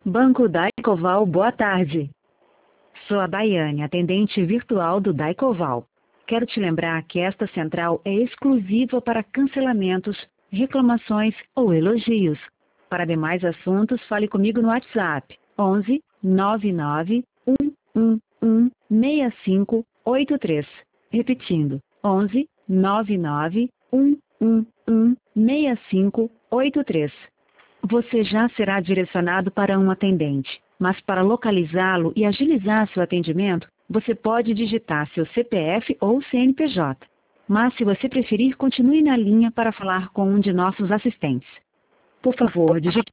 Banco Daicoval, boa tarde. Sou a Daiane, atendente virtual do Daicoval. Quero te lembrar que esta central é exclusiva para cancelamentos, reclamações ou elogios. Para demais assuntos, fale comigo no WhatsApp 11 99 111 6583. Repetindo, 11 99 111 6583. Você já será direcionado para um atendente, mas para localizá-lo e agilizar seu atendimento, você pode digitar seu CPF ou CNPJ. Mas se você preferir, continue na linha para falar com um de nossos assistentes. Por favor, digite.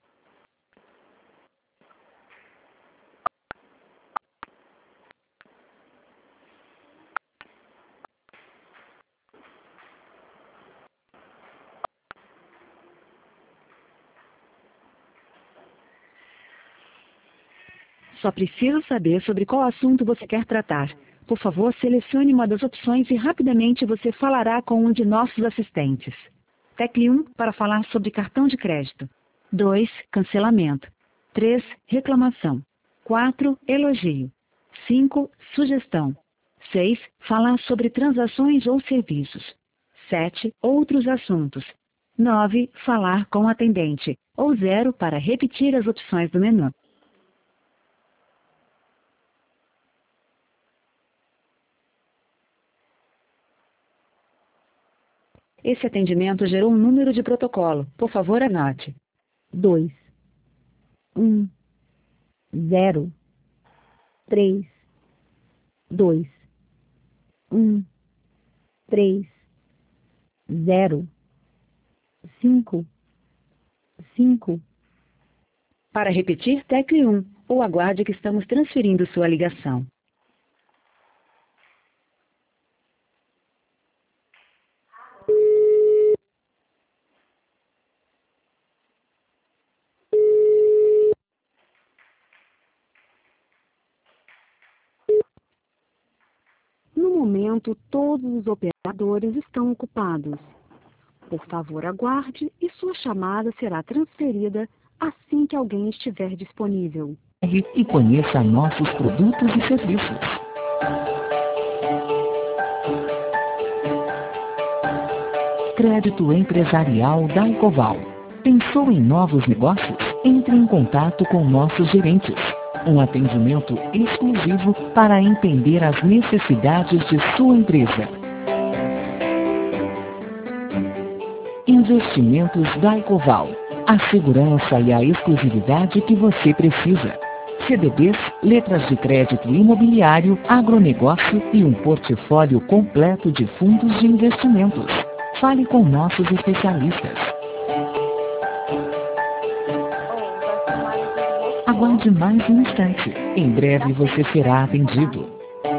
Só preciso saber sobre qual assunto você quer tratar. Por favor, selecione uma das opções e rapidamente você falará com um de nossos assistentes. Tecle 1 para falar sobre cartão de crédito. 2. Cancelamento. 3. Reclamação. 4. Elogio. 5. Sugestão. 6. Falar sobre transações ou serviços. 7. Outros assuntos. 9. Falar com o atendente. Ou 0 para repetir as opções do menu. Esse atendimento gerou um número de protocolo. Por favor, anote. 2, 1, 0, 3, 2, 1, 3, 0, 5, 5. Para repetir, tecle 1 ou aguarde que estamos transferindo sua ligação. No momento, todos os operadores estão ocupados. Por favor, aguarde e sua chamada será transferida assim que alguém estiver disponível. E conheça nossos produtos e serviços. Crédito Empresarial Daicoval. Pensou em novos negócios? Entre em contato com nossos gerentes. Um atendimento exclusivo para entender as necessidades de sua empresa. Investimentos Daicoval. A segurança e a exclusividade que você precisa. CDBs, letras de crédito imobiliário, agronegócio e um portfólio completo de fundos de investimentos. Fale com nossos especialistas. Aguarde mais um instante. Em breve você será atendido.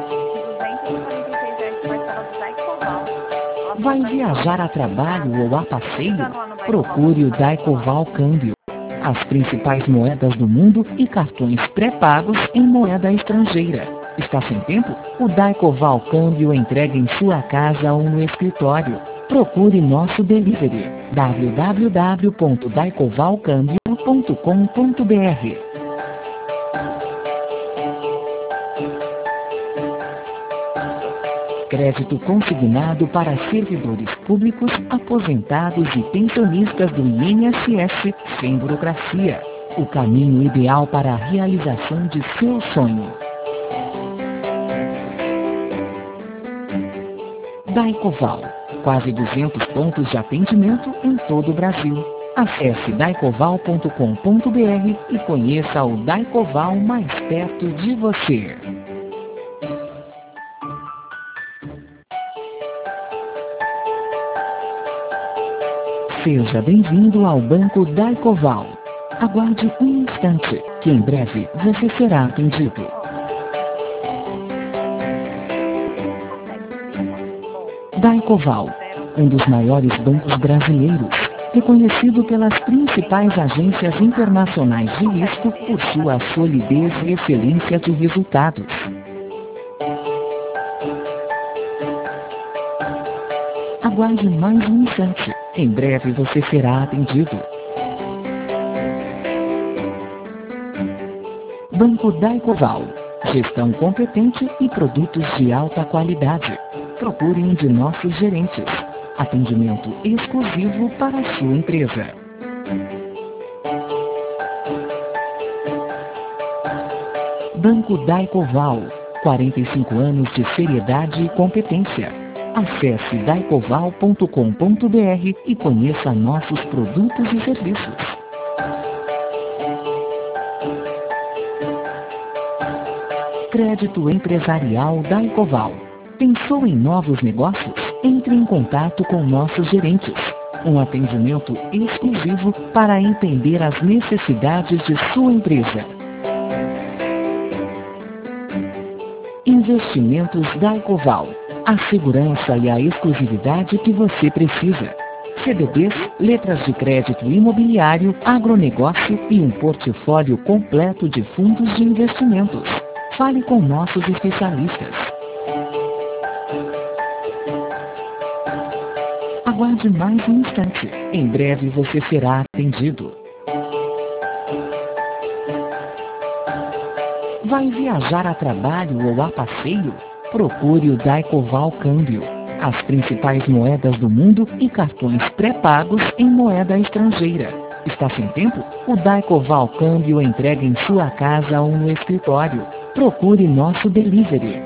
Vai viajar a trabalho ou a passeio? Procure o Daicoval Câmbio. As principais moedas do mundo e cartões pré-pagos em moeda estrangeira. Está sem tempo? O Daicoval Câmbio entrega em sua casa ou no escritório. Procure nosso delivery www.daicovalcambio.com.br. Crédito consignado para servidores públicos, aposentados e pensionistas do INSS, sem burocracia. O caminho ideal para a realização de seu sonho. Daicoval. Quase 200 pontos de atendimento em todo o Brasil. Acesse daicoval.com.br e conheça o Daicoval mais perto de você. Seja bem-vindo ao Banco Daicoval. Aguarde um instante, que em breve você será atendido. Daicoval, um dos maiores bancos brasileiros, reconhecido pelas principais agências internacionais de risco por sua solidez e excelência de resultados. Aguarde mais um instante. Em breve você será atendido. Banco Daicoval. Gestão competente e produtos de alta qualidade. Procure um de nossos gerentes. Atendimento exclusivo para a sua empresa. Banco Daicoval. 45 anos de seriedade e competência. Acesse daicoval.com.br e conheça nossos produtos e serviços. Crédito Empresarial Daicoval. Pensou em novos negócios? Entre em contato com nossos gerentes. Um atendimento exclusivo para entender as necessidades de sua empresa. Investimentos Daicoval. A segurança e a exclusividade que você precisa. CDBs, letras de crédito imobiliário, agronegócio e um portfólio completo de fundos de investimentos. Fale com nossos especialistas. Aguarde mais um instante. Em breve você será atendido. Vai viajar a trabalho ou a passeio? Procure o Daicoval Câmbio. As principais moedas do mundo e cartões pré-pagos em moeda estrangeira. Está sem tempo? O Daicoval Câmbio entrega em sua casa ou no escritório. Procure nosso delivery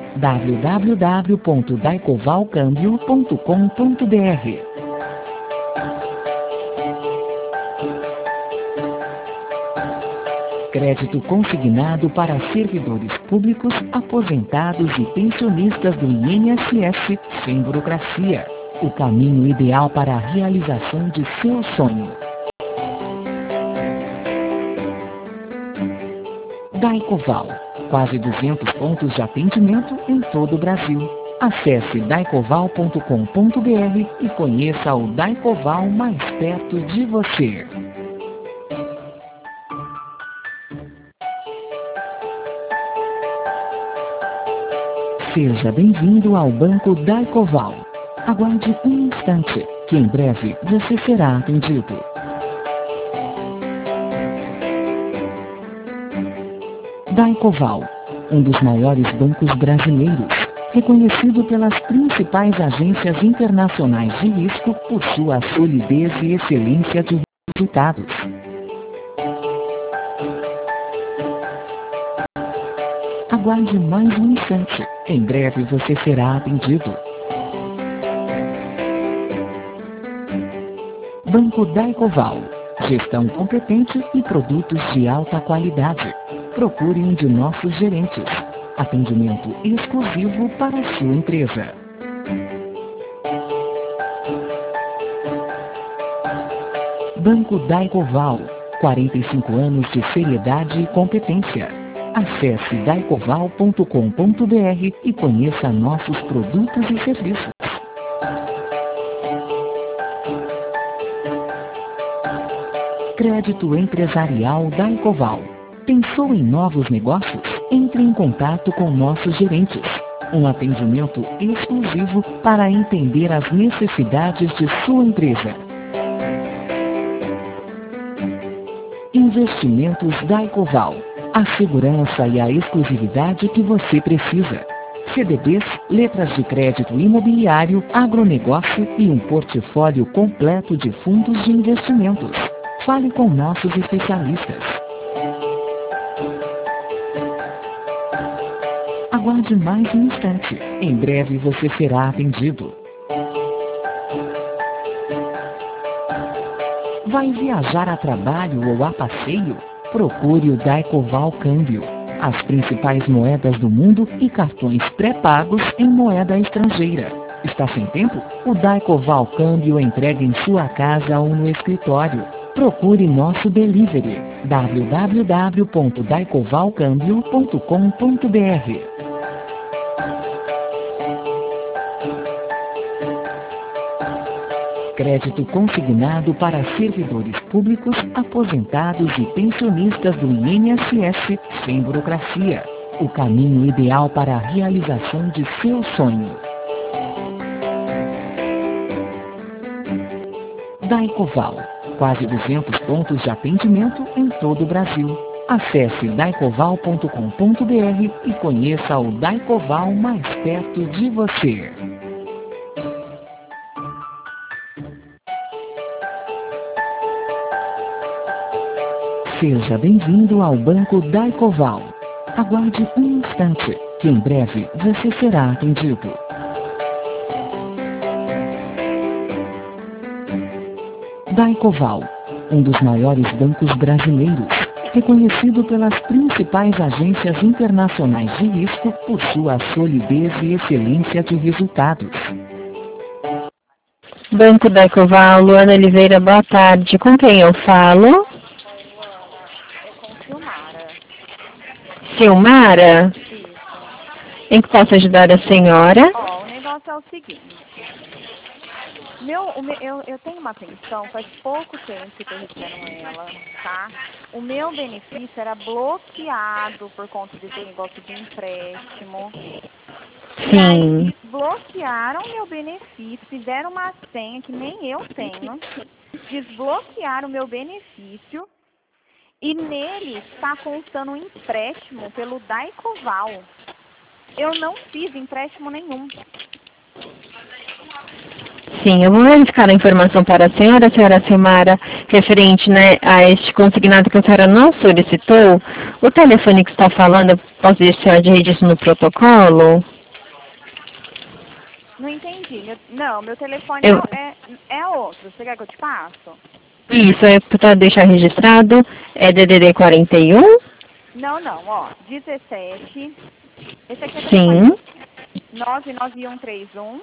www.daicovalcambio.com.br. Crédito consignado para servidores públicos, aposentados e pensionistas do INSS, sem burocracia. O caminho ideal para a realização de seu sonho. Daicoval. Quase 200 pontos de atendimento em todo o Brasil. Acesse daicoval.com.br e conheça o Daicoval mais perto de você. Seja bem-vindo ao Banco Daicoval. Aguarde um instante, que em breve você será atendido. Daicoval, um dos maiores bancos brasileiros, reconhecido pelas principais agências internacionais de risco por sua solidez e excelência de resultados. Aguarde mais um instante. Em breve você será atendido. Banco Daicoval. Gestão competente e produtos de alta qualidade. Procure um de nossos gerentes. Atendimento exclusivo para a sua empresa. Banco Daicoval. 45 anos de seriedade e competência. Acesse daicoval.com.br e conheça nossos produtos e serviços. Crédito Empresarial Daicoval. Pensou em novos negócios? Entre em contato com nossos gerentes. Um atendimento exclusivo para entender as necessidades de sua empresa. Investimentos Daicoval. A segurança e a exclusividade que você precisa. CDBs, letras de crédito imobiliário, agronegócio e um portfólio completo de fundos de investimentos. Fale com nossos especialistas. Aguarde mais um instante. Em breve você será atendido. Vai viajar a trabalho ou a passeio? Procure o Daicoval Câmbio. As principais moedas do mundo e cartões pré-pagos em moeda estrangeira. Está sem tempo? O Daicoval Câmbio entrega em sua casa ou no escritório. Procure nosso delivery www.daicovalcambio.com.br. Crédito consignado para servidores públicos, aposentados e pensionistas do INSS, sem burocracia. O caminho ideal para a realização de seu sonho. Daicoval. Quase 200 pontos de atendimento em todo o Brasil. Acesse daicoval.com.br e conheça o Daicoval mais perto de você. Seja bem-vindo ao Banco Daicoval. Aguarde um instante, que em breve você será atendido. Daicoval, um dos maiores bancos brasileiros, reconhecido pelas principais agências internacionais de risco por sua solidez e excelência de resultados. Banco Daicoval, Luana Oliveira, boa tarde. Com quem eu falo? É com Silmara. Silmara? Isso. Em que posso ajudar a senhora? Ó, o negócio é o seguinte. Eu tenho uma pensão, faz pouco tempo que estou recebendo ela, tá? O meu benefício era bloqueado por conta desse negócio de empréstimo. E aí desbloquearam meu benefício, fizeram uma senha que nem eu tenho, desbloquearam o meu benefício e nele está constando um empréstimo pelo Daicoval. Eu não fiz empréstimo nenhum. Sim, eu vou verificar a informação para a senhora Silmara, referente, né, a este consignado que a senhora não solicitou. O telefone que está falando, eu posso deixar de registro no protocolo? Não entendi. Meu telefone é outro. Você quer que eu te passo? Isso, é para deixar registrado, é DDD 41? Não, ó, 17. Esse aqui é o Sim. telefone. 99131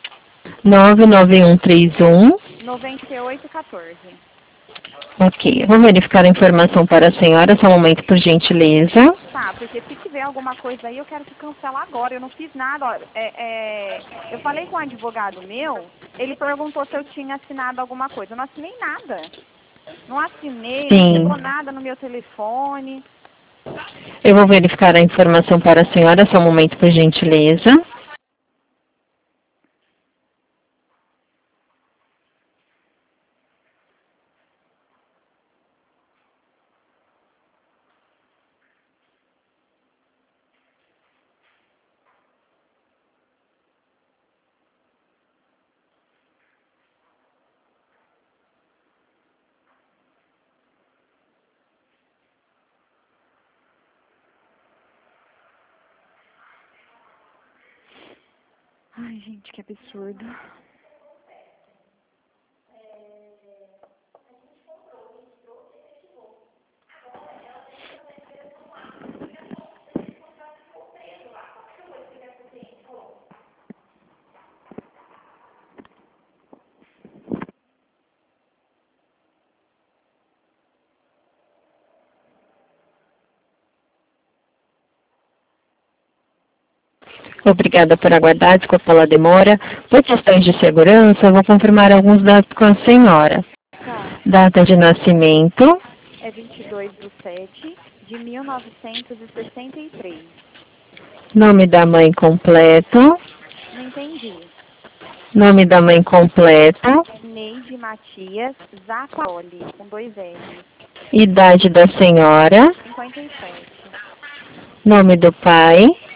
99131. 9814. Ok, eu vou verificar a informação para a senhora, só um momento, por gentileza. Tá, porque se tiver alguma coisa aí, eu quero que cancela agora. Eu não fiz nada. Olha, eu falei com um advogado meu, ele perguntou se eu tinha assinado alguma coisa. Eu não assinei nada. Não assinei, não chegou nada no meu telefone. Eu vou verificar a informação para a senhora, só um momento, por gentileza. Ai, gente, que absurdo. Obrigada por aguardar, desculpa pela demora. Por questões de segurança, eu vou confirmar alguns dados com a senhora. Tá. Data de nascimento. É 22/7/1963. Nome da mãe completo. Não entendi. Nome da mãe completo. Neide Matias Zaccaroli, com 2 L. Idade da senhora. 57. Nome do pai.